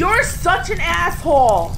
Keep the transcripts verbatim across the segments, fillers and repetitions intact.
You're such an asshole.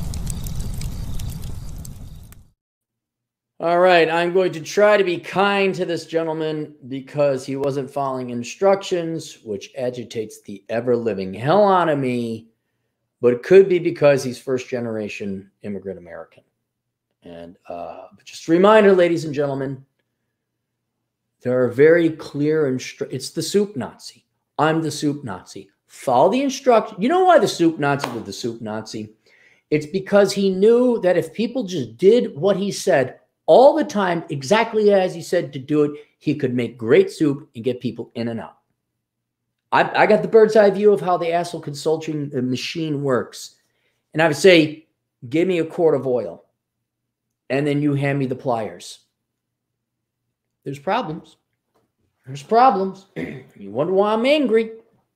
All right, I'm going to try to be kind to this gentleman because he wasn't following instructions, which agitates the ever-living hell out of me. But it could be because he's first-generation immigrant American. And uh, just a reminder, ladies and gentlemen, there are very clear instructions. It's the soup Nazi. I'm the soup Nazi. Follow the instructions. You know why the soup Nazi was the soup Nazi? It's because he knew that if people just did what he said all the time, exactly as he said to do it, he could make great soup and get people in and out. I, I got the bird's eye view of how the asshole consulting machine works. And I would say, give me a quart of oil. And then you hand me the pliers. There's problems. There's problems. You wonder why I'm angry.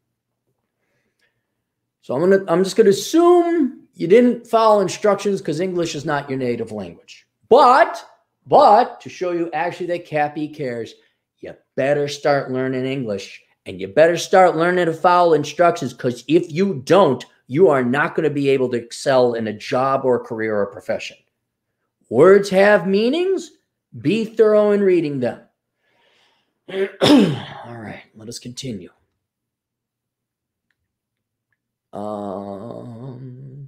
So I'm gonna, I'm just going to assume you didn't follow instructions because English is not your native language. But, but to show you actually that Cappy cares, you better start learning English. And you better start learning to follow instructions, because if you don't, you are not going to be able to excel in a job or a career or a profession. Words have meanings. Be thorough in reading them. All right, let us continue. Um,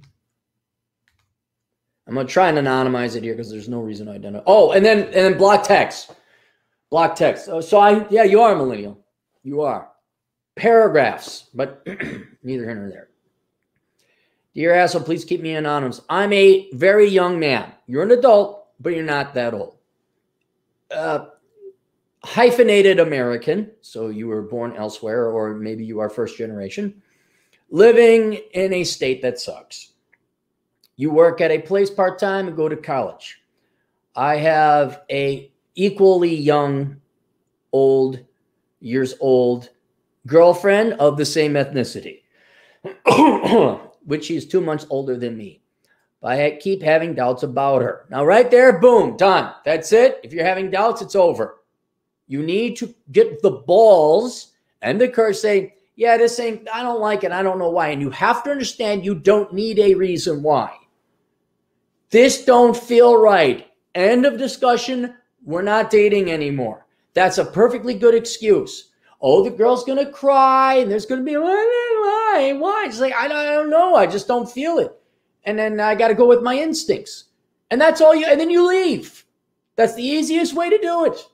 I'm going to try and anonymize it here because there's no reason to identify. Oh, and then and then block text. Block text. Oh, so I, yeah, you are a millennial. You are. Paragraphs, but neither here nor there. Dear asshole, please keep me anonymous. I'm a very young man. You're an adult, but you're not that old. Uh, hyphenated American, so you were born elsewhere, or maybe you are first generation, living in a state that sucks. You work at a place part-time and go to college. I have a equally young, old, years old girlfriend of the same ethnicity, which she's two months older than me. I keep having doubts about her. Now, right there, boom, done. That's it. If you're having doubts, it's over. You need to get the balls and the courage to say, yeah, this ain't, I don't like it. I don't know why. And you have to understand you don't need a reason why. This don't feel right. End of discussion. We're not dating anymore. That's a perfectly good excuse. Oh, the girl's going to cry and there's going to be, why, why? It's like, I don't, I don't know. I just don't feel it. And then I got to go with my instincts. And that's all you, and then you leave. That's the easiest way to do it.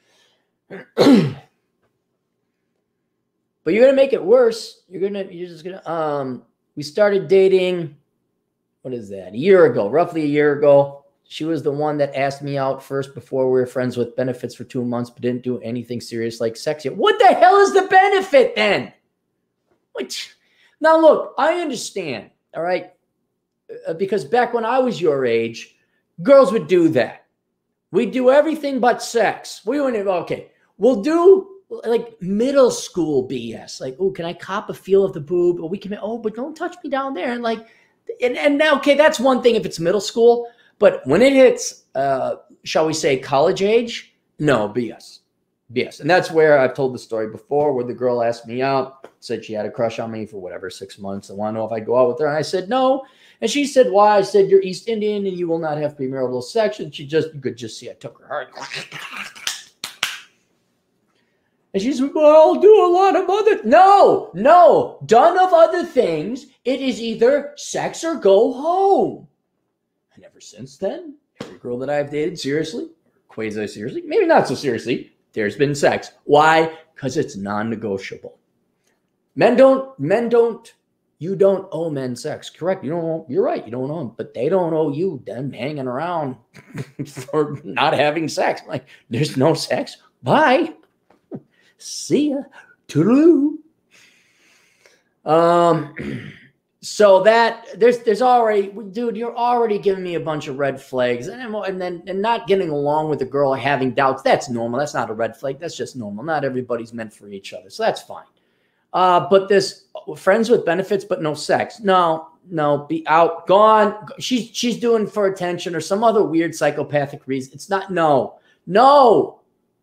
But you're going to make it worse. You're going to, you're just going to, um, we started dating, what is that? A year ago, roughly a year ago. She was the one that asked me out first before we were friends with benefits for two months, but didn't do anything serious like sex yet. What the hell is the benefit then? What? Now, look, I understand, all right? Uh, because back when I was your age, girls would do that. We'd do everything but sex. We wouldn't, okay, we'll do like middle school B S. Like, oh, can I cop a feel of the boob? Or we can, oh, but don't touch me down there. And like, and, and now, okay, that's one thing if it's middle school. But when it hits, uh, shall we say, college age, no, B S. B S. And that's where I've told the story before, where the girl asked me out, said she had a crush on me for whatever, six months. I want to know if I'd go out with her. And I said, no. And she said, why? I said, you're East Indian and you will not have premarital sex. And she just, you could just see I took her heart. And she said, well, I'll do a lot of other, no, no, done of other things. It is either sex or go home. And ever since then, every girl that I've dated seriously, quasi-seriously, maybe not so seriously, there's been sex. Why? Because it's non-negotiable. Men don't, men don't, you don't owe men sex. Correct. You don't owe, you're right. You don't owe them, but they don't owe you them hanging around for not having sex. Like, there's no sex. Bye. See ya. Toodaloo. Um, So that there's there's already, dude, you're already giving me a bunch of red flags, and and then and not getting along with a girl or having doubts. That's normal. That's not a red flag. That's just normal. Not everybody's meant for each other, so that's fine. Uh, but this friends with benefits but no sex, no, no, be out, gone. She's she's doing for attention or some other weird psychopathic reason. It's not. No, no.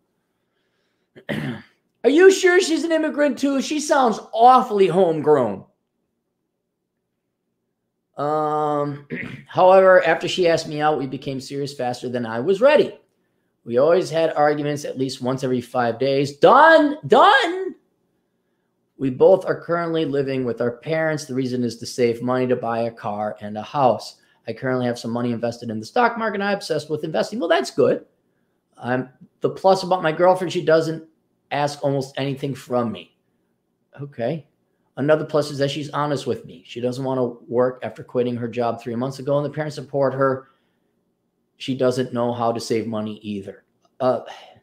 Are you sure she's an immigrant too? She sounds awfully homegrown. Um, however, after she asked me out, we became serious faster than I was ready. We always had arguments at least once every five days. Done, done. We both are currently living with our parents. The reason is to save money to buy a car and a house. I currently have some money invested in the stock market. I'm obsessed with investing. Well, that's good. I'm the plus about my girlfriend, she doesn't ask almost anything from me. Okay. Another plus is that she's honest with me. She doesn't want to work after quitting her job three months ago, and the parents support her. She doesn't know how to save money either. Uh,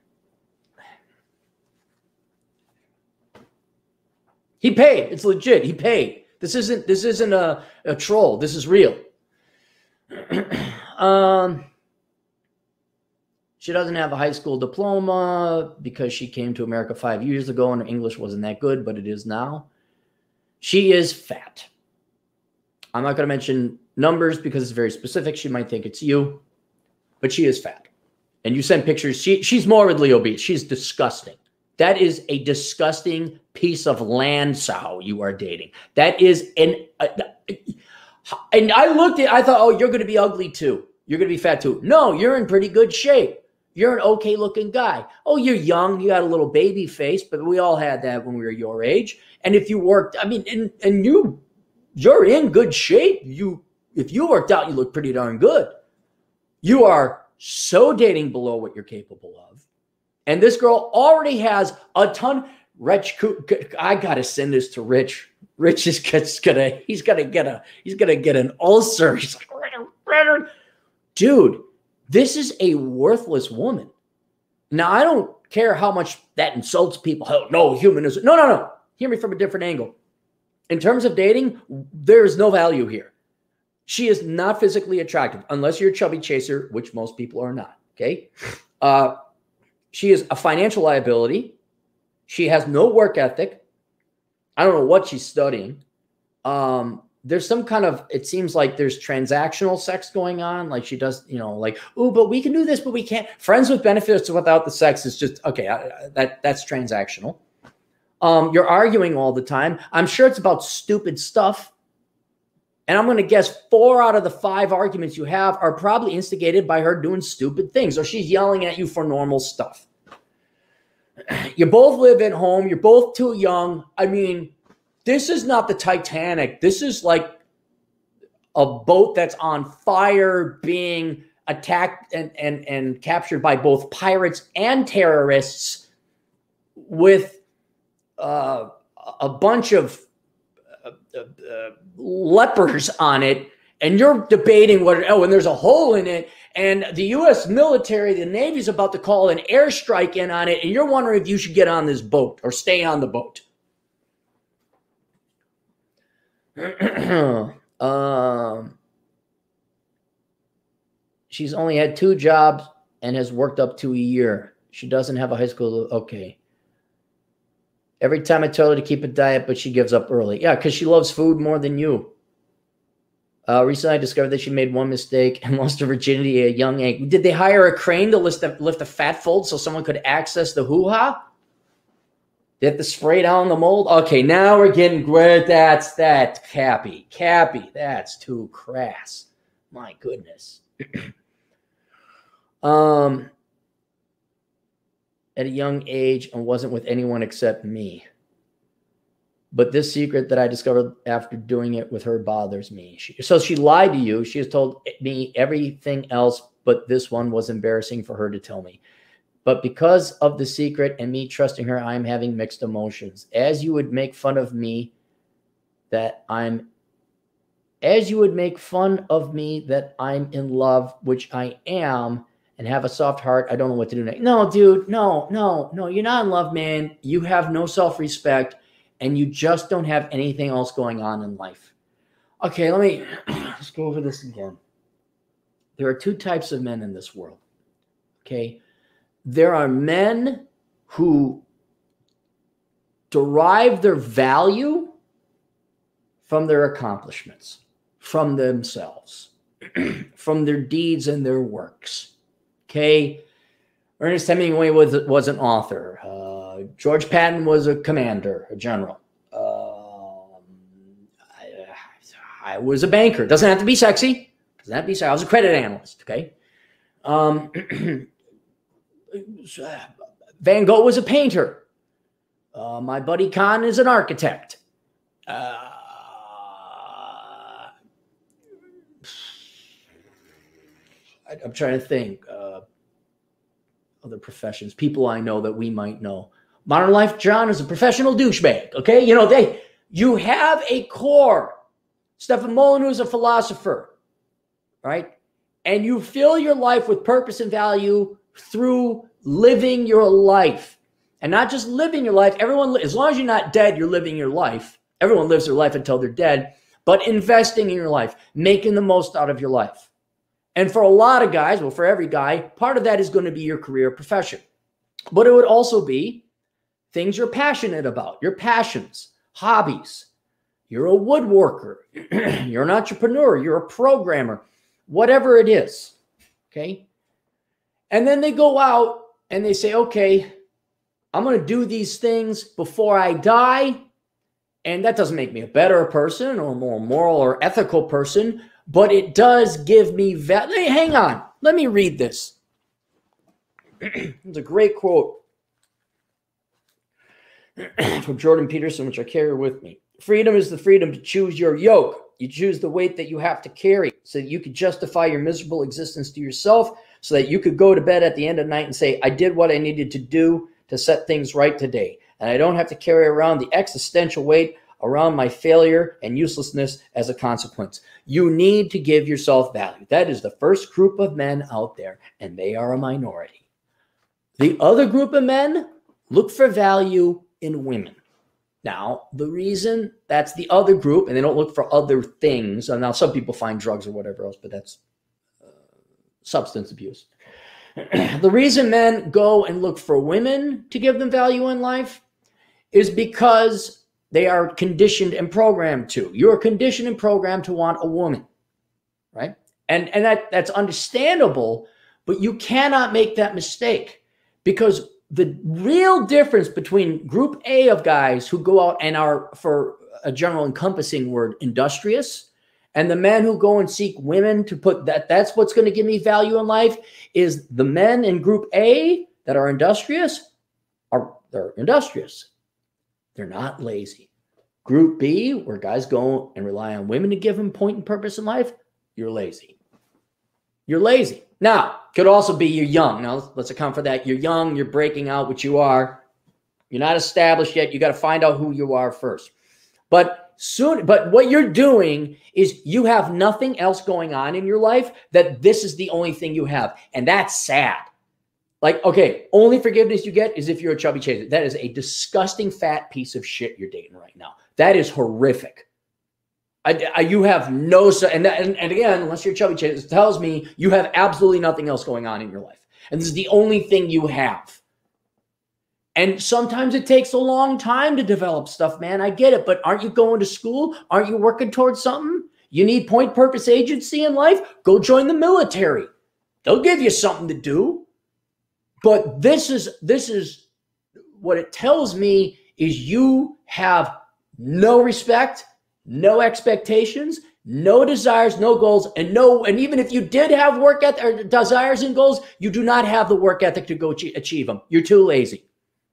he paid. It's legit. He paid. This isn't this isn't a, a troll. This is real. um, she doesn't have a high school diploma because she came to America five years ago and her English wasn't that good, but it is now. She is fat. I'm not going to mention numbers because it's very specific. She might think it's you, but she is fat. And you send pictures. She, she's morbidly obese. She's disgusting. That is a disgusting piece of land sow you are dating. That is an... Uh, and I looked at I thought, oh, you're going to be ugly too. You're going to be fat too. No, you're in pretty good shape. You're an okay looking guy. Oh, you're young. You got a little baby face, but we all had that when we were your age. And if you worked, I mean, and, and you, you're in good shape. You, if you worked out, you look pretty darn good. You are so dating below what you're capable of. And this girl already has a ton. Rich, I got to send this to Rich. Rich is gets gonna, he's gonna get a, he's gonna get an ulcer. He's like, dude, this is a worthless woman. Now, I don't care how much that insults people. Hell, no, human is, no, no, no. Hear me from a different angle. In terms of dating, there is no value here. She is not physically attractive, unless you're a chubby chaser, which most people are not, okay? Uh, she is a financial liability. She has no work ethic. I don't know what she's studying. Um, there's some kind of, it seems like there's transactional sex going on. Like she does, you know, like, oh, but we can do this, but we can't. Friends with benefits without the sex is just, okay, I, I, that that's transactional. Um, you're arguing all the time. I'm sure it's about stupid stuff. And I'm going to guess four out of the five arguments you have are probably instigated by her doing stupid things, or she's yelling at you for normal stuff. You both live at home. You're both too young. I mean, this is not the Titanic. This is like a boat that's on fire being attacked and, and, and captured by both pirates and terrorists with uh, a bunch of uh, uh, lepers on it. And you're debating what, oh, and there's a hole in it. And the U S military, the Navy's about to call an airstrike in on it. And you're wondering if you should get on this boat or stay on the boat. um, she's only had two jobs and has worked up to a year. She doesn't have a high school. Okay. Every time I tell her to keep a diet, but she gives up early. Yeah, because she loves food more than you. Uh, recently, I discovered that she made one mistake and lost her virginity at a young age. Did they hire a crane to lift a, lift a fat fold so someone could access the hoo-ha? They have to spray down the mold? Okay, now we're getting great. That's that, Cappy. Cappy, that's too crass. My goodness. um, at a young age and wasn't with anyone except me. But this secret that I discovered after doing it with her bothers me. She, so she lied to you. She has told me everything else, but this one was embarrassing for her to tell me. But because of the secret and me trusting her, I'm having mixed emotions. As you would make fun of me that I'm, as you would make fun of me that I'm in love, which I am, and have a soft heart, I don't know what to do next. No, dude, no, no, no, you're not in love, man. You have no self-respect. And you just don't have anything else going on in life. Okay, let me let's go over this again. There are two types of men in this world. Okay, there are men who derive their value from their accomplishments, from themselves, from their deeds and their works. Okay, Ernest Hemingway was was an author. Uh, George Patton was a commander, a general. Um, I, I was a banker. Doesn't have to be sexy. Doesn't have to be sexy. I was a credit analyst. Okay. Um, Van Gogh was a painter. Uh, my buddy Khan is an architect. Uh, I, I'm trying to think. Uh, other professions, people I know that we might know. Modern Life John is a professional douchebag. Okay, you know they. You have a core. Stefan Molyneux is a philosopher, right? And you fill your life with purpose and value through living your life. And not just living your life. Everyone, as long as you're not dead, you're living your life. Everyone lives their life until they're dead. But investing in your life, making the most out of your life. And for a lot of guys, well, for every guy, part of that is going to be your career profession. But it would also be things you're passionate about, your passions, hobbies. You're a woodworker. You're an entrepreneur. You're a programmer. Whatever it is, okay? And then they go out and they say, okay, I'm going to do these things before I die. And that doesn't make me a better person or more moral or ethical person, but it does give me value. Hey, hang on. Let me read this. It's a great quote from Jordan Peterson, which I carry with me. Freedom is the freedom to choose your yoke. You choose the weight that you have to carry so that you could justify your miserable existence to yourself, so that you could go to bed at the end of the night and say, I did what I needed to do to set things right today. And I don't have to carry around the existential weight around my failure and uselessness as a consequence. You need to give yourself value. That is the first group of men out there, and they are a minority. The other group of men look for value in women. Now, the reason that's the other group, and they don't look for other things. And now some people find drugs or whatever else, but that's uh, substance abuse. The reason men go and look for women to give them value in life is because they are conditioned and programmed to. You're conditioned and programmed to want a woman, right? And, and that, that's understandable, but you cannot make that mistake, because the real difference between group A of guys who go out and are, for a general encompassing word, industrious, and the men who go and seek women to put that, that's what's going to give me value in life, is the men in group A that are industrious are they're industrious. They're not lazy. Group B, where guys go and rely on women to give them point and purpose in life, you're lazy. You're lazy. Now, could also be you're young. Now, let's account for that. You're young. You're breaking out, which you are. You're not established yet. You got to find out who you are first. But soon, but what you're doing is you have nothing else going on in your life, that this is the only thing you have. And that's sad. Like, okay, only forgiveness you get is if you're a chubby chaser. That is a disgusting fat piece of shit you're dating right now. That is horrific. I, I, you have no, and, that, and, and again, unless you're chubby chaser, it tells me you have absolutely nothing else going on in your life. And this is the only thing you have. And sometimes it takes a long time to develop stuff, man. I get it. But aren't you going to school? Aren't you working towards something? You need point, purpose, agency in life? Go join the military. They'll give you something to do. But this is, this is what it tells me is you have no respect, no expectations, no desires, no goals, and no, and even if you did have work ethic or desires and goals, you do not have the work ethic to go achieve them. You're too lazy.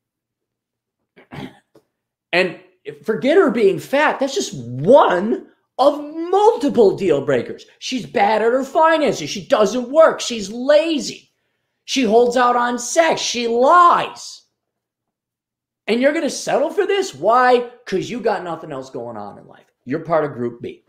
And forget her being fat. That's just one of multiple deal breakers. She's bad at her finances. She doesn't work. She's lazy. She holds out on sex. She lies. And you're going to settle for this? Why? Because you got nothing else going on in life. You're part of group B.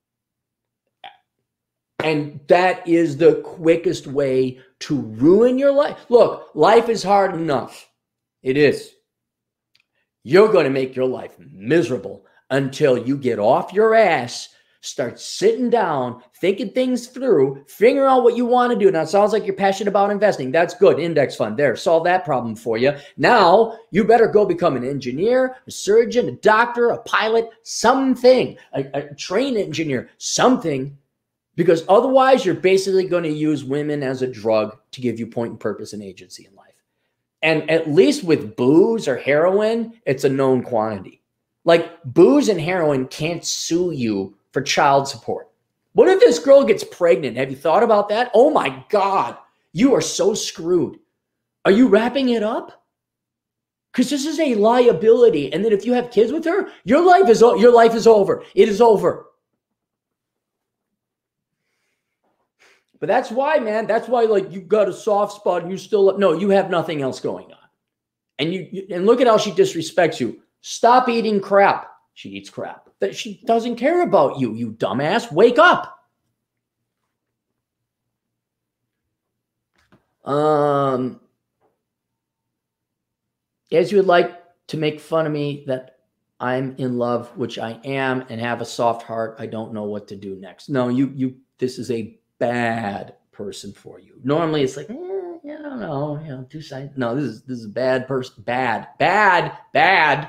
And that is the quickest way to ruin your life. Look, life is hard enough. It is. You're going to make your life miserable until you get off your ass, start sitting down, thinking things through, figuring out what you want to do. Now, it sounds like you're passionate about investing. That's good. Index fund. There. Solve that problem for you. Now, you better go become an engineer, a surgeon, a doctor, a pilot, something, a, a train engineer, something. Because otherwise, you're basically going to use women as a drug to give you point and purpose and agency in life. And at least with booze or heroin, it's a known quantity. Like booze and heroin can't sue you for child support. What if this girl gets pregnant? Have you thought about that? Oh my God, you are so screwed. Are you wrapping it up? Because this is a liability. And then if you have kids with her, your life is your life is over. It is over. But that's why, man, that's why like you got a soft spot and you still, no, you have nothing else going on. And you, you and look at how she disrespects you. Stop eating crap. She eats crap. That she doesn't care about you, you dumbass. Wake up. Um, as you would like to make fun of me that I'm in love, which I am, and have a soft heart, I don't know what to do next. No, you, you, this is a bad person for you. Normally it's like, eh, yeah, I don't know, you know, two sides. No, this is, this is a bad person. Bad, bad, bad.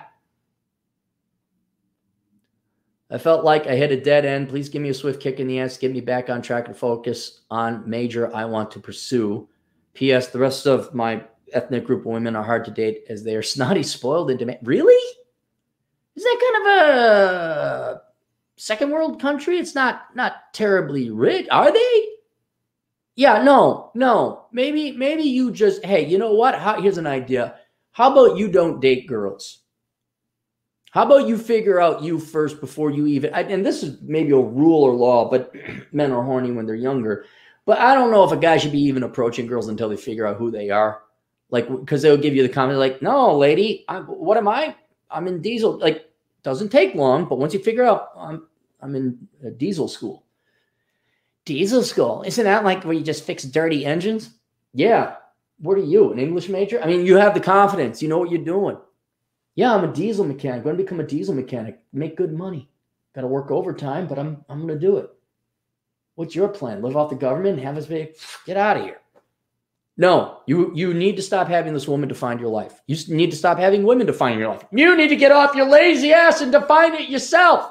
I felt like I hit a dead end. Please give me a swift kick in the ass. Get me back on track and focus on major I want to pursue. P S. The rest of my ethnic group of women are hard to date as they are snotty, spoiled, and demand. Really? Is that kind of a second world country? It's not not terribly rich. Are they? Yeah, no, no. Maybe maybe you just, hey, you know what? How, here's an idea. How about you don't date girls? How about you figure out you first before you even, and this is maybe a rule or law, but men are horny when they're younger. But I don't know if a guy should be even approaching girls until they figure out who they are. Like, because they'll give you the comment like, no, lady, I'm, what am I? I'm in diesel. Like, doesn't take long, but once you figure out I'm, I'm in a diesel school. Diesel school? Isn't that like where you just fix dirty engines? Yeah. What are you, an English major? I mean, you have the confidence. You know what you're doing. Yeah, I'm a diesel mechanic. I'm going to become a diesel mechanic. Make good money. Got to work overtime, but I'm I'm going to do it. What's your plan? Live off the government and have us be, get out of here. No, you, you need to stop having this woman define your life. You need to stop having women define your life. You need to get off your lazy ass and define it yourself.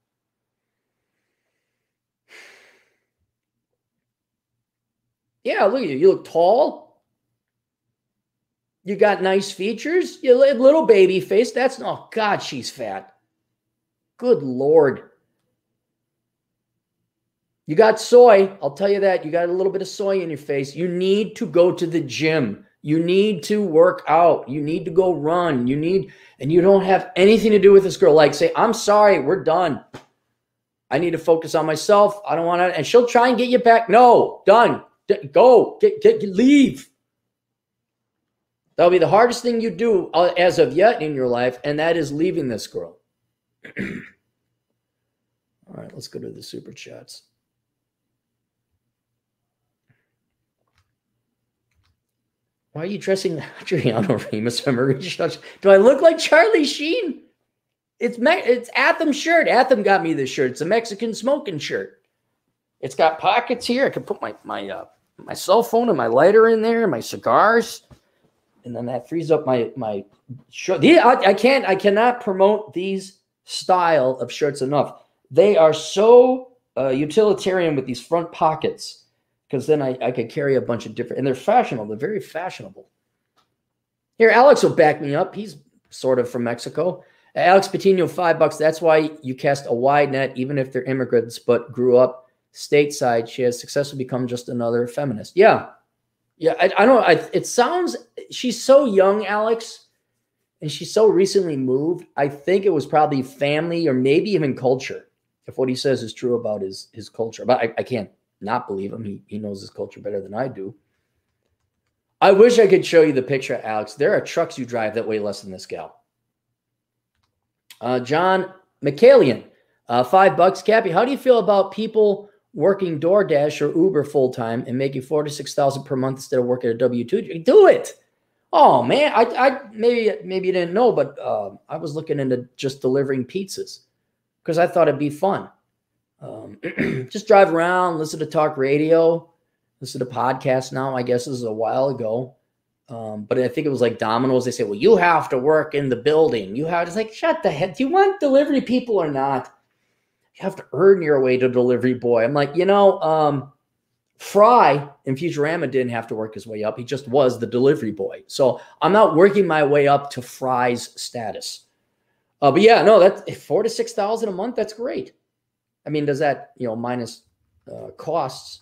Yeah, look at you. You look tall. You got nice features. You little baby face. That's, oh God, she's fat. Good Lord. You got soy. I'll tell you that. You got a little bit of soy in your face. You need to go to the gym. You need to work out. You need to go run. You need, and you don't have anything to do with this girl. Like say, I'm sorry, we're done. I need to focus on myself. I don't want to, and she'll try and get you back. No, done. D- go, get, get, get, leave. That'll be the hardest thing you do uh, as of yet in your life, and that is leaving this girl. All right, let's go to the super chats. Why are you dressing Adriano Remus from Marie? Do I look like Charlie Sheen? It's Me- it's Atham shirt. Atham got me this shirt. It's a Mexican smoking shirt. It's got pockets here. I can put my my uh, my cell phone and my lighter in there, my cigars, and then that frees up my my shirt. Yeah, I, I can't. I cannot promote these style of shirts enough. They are so uh, utilitarian with these front pockets. Because then I, I could carry a bunch of different, and they're fashionable. They're very fashionable. Here, Alex will back me up. He's sort of from Mexico. Alex Patino, five bucks. That's why you cast a wide net, even if they're immigrants, but grew up stateside. She has successfully become just another feminist. Yeah. Yeah, I, I don't I, it sounds, she's so young, Alex, and she's so recently moved. I think it was probably family or maybe even culture, if what he says is true about his, his culture. But I, I can't not believe him. He, he knows his culture better than I do. I wish I could show you the picture, Alex. There are trucks you drive that weigh less than this gal. Uh, John McCallion, uh, five bucks. Cappy, how do you feel about people working DoorDash or Uber full-time and making four to six thousand per month instead of working at a W two? Do it. Oh man, I, I maybe maybe you didn't know, but uh, I was looking into just delivering pizzas because I thought it'd be fun. Um, just drive around, listen to talk radio, listen to podcasts now. I guess this is a while ago. Um, but I think it was like Domino's. They say, well, you have to work in the building. You have, it's like, shut the heck. Do you want delivery people or not? You have to earn your way to delivery boy. I'm like, you know, um, Fry in Futurama didn't have to work his way up. He just was the delivery boy. So I'm not working my way up to Fry's status. Uh, but yeah, no, that's four to six thousand a month. That's great. I mean, does that, you know, minus uh, costs?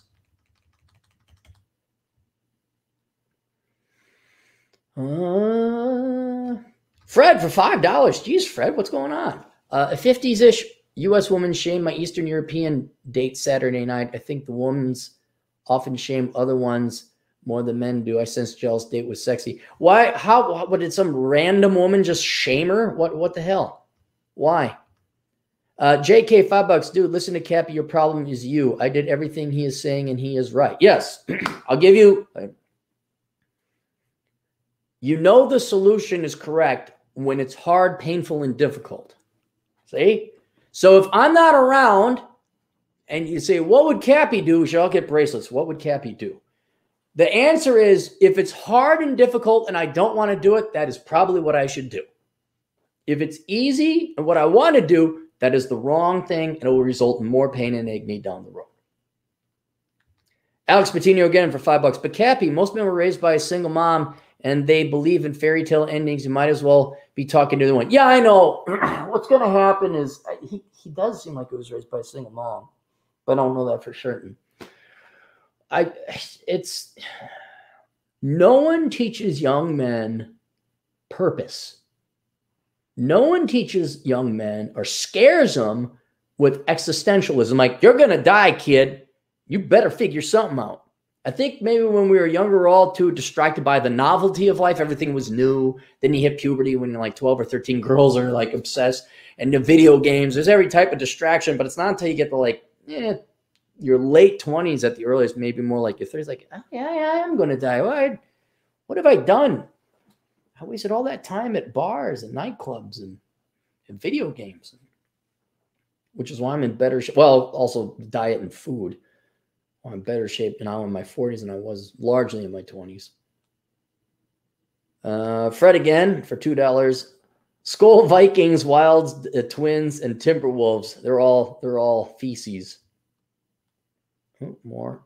Uh, Fred for five dollars. Geez, Fred, what's going on? Uh, a fifties-ish U S woman shamed my Eastern European date Saturday night. I think the woman's often shame other ones more than men do. I sense jealous date was sexy. Why? How? What did some random woman just shame her? What? What the hell? Why? Uh, J K, five bucks. Dude, listen to Cappy. Your problem is you. I did everything he is saying, and he is right. Yes. I'll give you... You know the solution is correct when it's hard, painful, and difficult. See? So if I'm not around, and you say, what would Cappy do? We should all get bracelets. What would Cappy do? The answer is, if it's hard and difficult and I don't want to do it, that is probably what I should do. If it's easy and what I want to do, that is the wrong thing, and it will result in more pain and agony down the road. Alex Patino again for five bucks. But Cappy, most men were raised by a single mom, and they believe in fairy tale endings. You might as well be talking to the one. Yeah, I know. What's going to happen is he, he does seem like he was raised by a single mom, but I don't know that for certain. I it's no one teaches young men purpose. No one teaches young men or scares them with existentialism. Like, you're going to die, kid. You better figure something out. I think maybe when we were younger, we were all too distracted by the novelty of life. Everything was new. Then you hit puberty when you're like twelve or thirteen. Girls are like obsessed. And the video games, there's every type of distraction. But it's not until you get to like, yeah, your late twenties at the earliest, maybe more like your thirties. Like, oh, yeah, yeah, I am going to die. What, what have I done? I wasted all that time at bars and nightclubs and, and video games, which is why I'm in better shape. Well, also diet and food. I'm in better shape now in my forties than I was largely in my twenties. Uh, Fred again for two dollars. Skull Vikings, Wilds, uh, Twins, and Timberwolves. They're all they're all feces. Oh, more.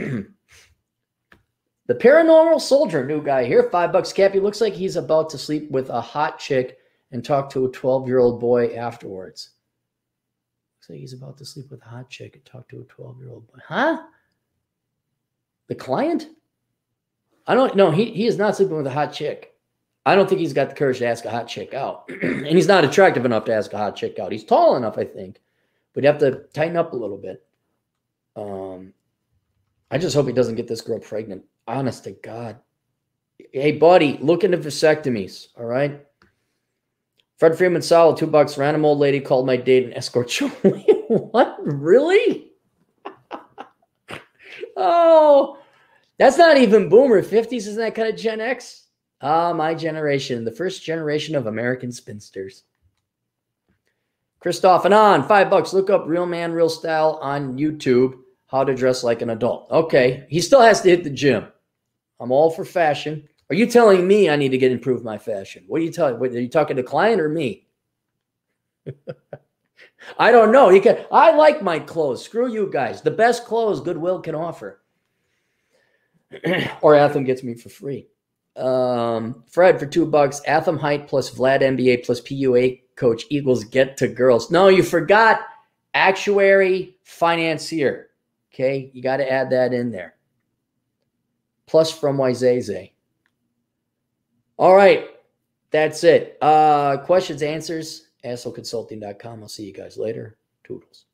The Paranormal Soldier, new guy here, five bucks. Cappy looks like he's about to sleep with a hot chick and talk to a twelve-year-old boy afterwards. Looks like he's about to sleep with a hot chick and talk to a twelve-year-old boy. Huh? The client? I don't know. He, he is not sleeping with a hot chick. I don't think he's got the courage to ask a hot chick out. And he's not attractive enough to ask a hot chick out. He's tall enough, I think. But you have to tighten up a little bit. Um, I just hope he doesn't get this girl pregnant. Honest to God. Hey, buddy, look into vasectomies, all right? Fred Freeman Solid, two bucks. Random old lady called my date an escort show. What? Really? Oh, that's not even boomer. fifties, isn't that kind of Gen X? Ah, my generation, the first generation of American spinsters. Christoph Anon, five bucks. Look up Real Man, Real Style on YouTube. How to dress like an adult. Okay, he still has to hit the gym. I'm all for fashion. Are you telling me I need to get improve my fashion? What are you telling? Are you talking to client or me? I don't know. You can. I like my clothes. Screw you guys. The best clothes Goodwill can offer. Or Atham gets me for free. Um, Fred for two bucks. Atham height plus Vlad N B A plus P U A coach equals get to girls. No, you forgot actuary financier. Okay, you got to add that in there. Plus from Waizaze. All right, that's it. Uh, questions, answers, asshole consulting dot com. I'll see you guys later. Toodles.